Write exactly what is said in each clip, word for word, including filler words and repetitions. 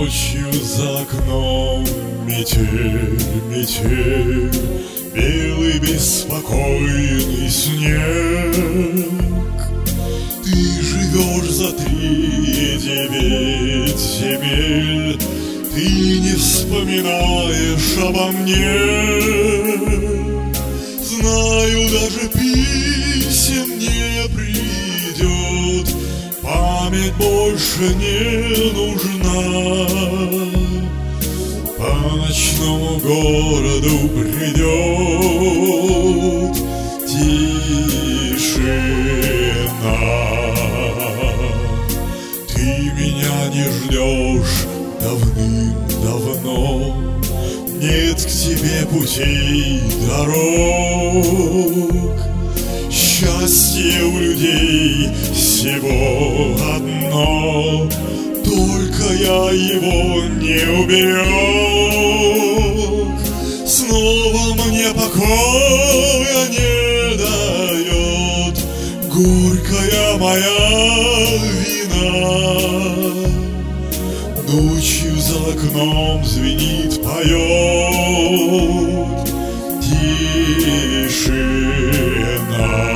Ночью за окном метель, метель, белый беспокойный снег. Ты живешь за три девять земель, ты не вспоминаешь обо мне. Знаю, даже писем не придет, память больше не нужна. По ночному городу придет тишина. Ты меня не ждешь давным-давно, нет к тебе путей, дорог. Счастье у людей всего одно, только я его не уберег. Снова мне покоя не дает горькая моя вина. Ночью за окном звенит, поет тишина.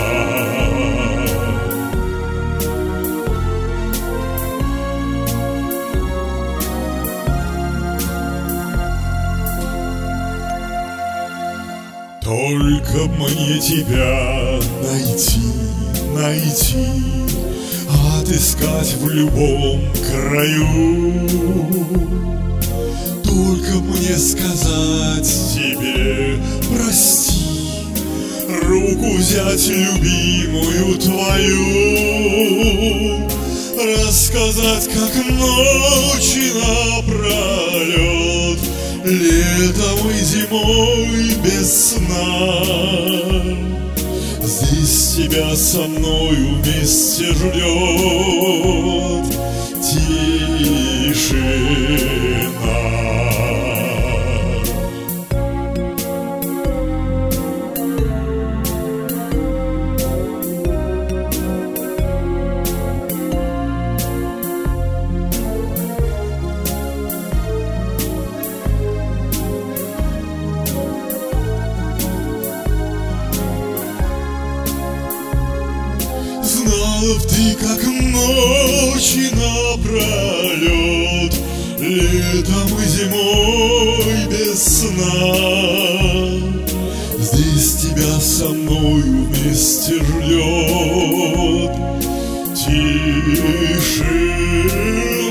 Только мне тебя найти, найти, отыскать в любом краю. Только мне сказать тебе прости, руку взять любимую твою, рассказать, как ночи напролет, летом и зимой без сна. Здесь тебя со мною вместе ждет тишина. Знала б ты, как ночи напролет, летом и зимой без сна. Здесь тебя со мною вместе ждет тишина.